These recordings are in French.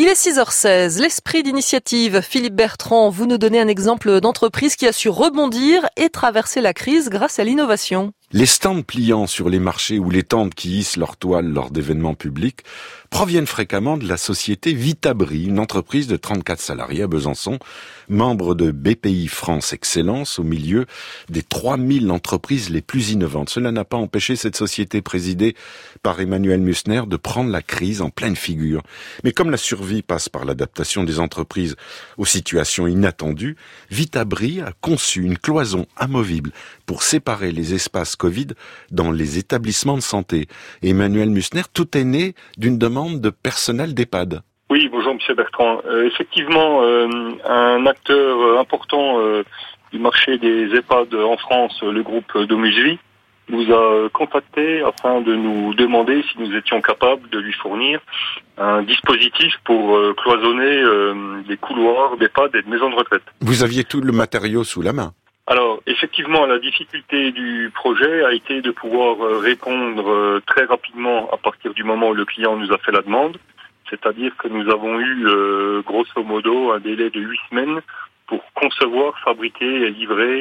Il est 6h16, l'esprit d'initiative. Philippe Bertrand, vous nous donnez un exemple d'entreprise qui a su rebondir et traverser la crise grâce à l'innovation. Les stands pliants sur les marchés ou les tentes qui hissent leurs toiles lors d'événements publics proviennent fréquemment de la société Vitabri, une entreprise de 34 salariés à Besançon, membre de BPI France Excellence au milieu des 3000 entreprises les plus innovantes. Cela n'a pas empêché cette société présidée par Emmanuel Mussner de prendre la crise en pleine figure. Mais comme la survie passe par l'adaptation des entreprises aux situations inattendues, Vitabri a conçu une cloison amovible pour séparer les espaces Covid dans les établissements de santé. Et Emmanuel Mussner, tout est né d'une demande de personnel d'EHPAD. Oui, bonjour Monsieur Bertrand. Effectivement, un acteur important du marché des EHPAD en France, le groupe Domusvie, nous a contactés afin de nous demander si nous étions capables de lui fournir un dispositif pour cloisonner des couloirs d'EHPAD et de maisons de retraite. Vous aviez tout le matériau sous la main. Alors, effectivement, la difficulté du projet a été de pouvoir répondre très rapidement à partir du moment où le client nous a fait la demande. C'est-à-dire que nous avons eu, grosso modo, un délai de 8 semaines pour concevoir, fabriquer et livrer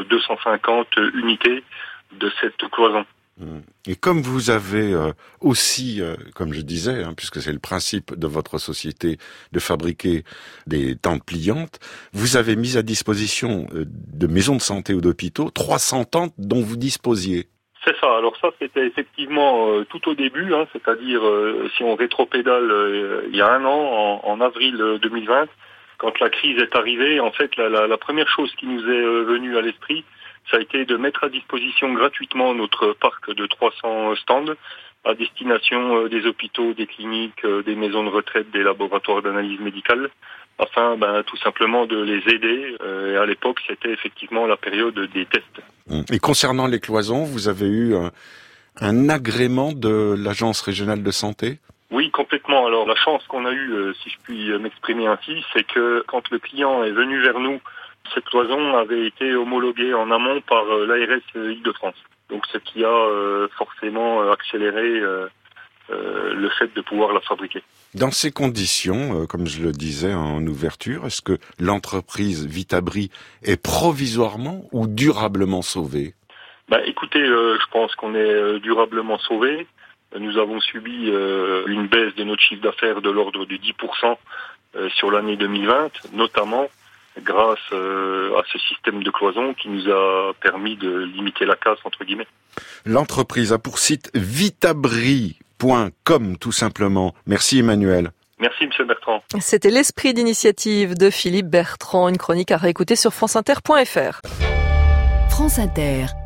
250 unités de cette cloison. Et comme vous avez aussi, comme je disais, puisque c'est le principe de votre société de fabriquer des tentes pliantes, vous avez mis à disposition de maisons de santé ou d'hôpitaux 300 tentes dont vous disposiez. C'est ça. Alors ça, c'était effectivement tout au début, c'est-à-dire si on rétropédale il y a un an, en avril 2020, quand la crise est arrivée, en fait, la première chose qui nous est venue à l'esprit, ça a été de mettre à disposition gratuitement notre parc de 300 stands à destination des hôpitaux, des cliniques, des maisons de retraite, des laboratoires d'analyse médicale, afin tout simplement de les aider. Et à l'époque, c'était effectivement la période des tests. Et concernant les cloisons, vous avez eu un agrément de l'Agence régionale de santé ? Oui, complètement. Alors la chance qu'on a eue, si je puis m'exprimer ainsi, c'est que quand le client est venu vers nous, cette cloison avait été homologuée en amont par l'ARS Île-de-France. Donc ce qui a forcément accéléré le fait de pouvoir la fabriquer. Dans ces conditions, comme je le disais en ouverture, est-ce que l'entreprise Vitabri est provisoirement ou durablement sauvée ? Écoutez, je pense qu'on est durablement sauvé. Nous avons subi une baisse de notre chiffre d'affaires de l'ordre de 10% sur l'année 2020, notamment grâce à ce système de cloison qui nous a permis de limiter la casse, entre guillemets. L'entreprise a pour site vitabri.com tout simplement. Merci Emmanuel. Merci Monsieur Bertrand. C'était l'esprit d'initiative de Philippe Bertrand, une chronique à réécouter sur franceinter.fr. France Inter.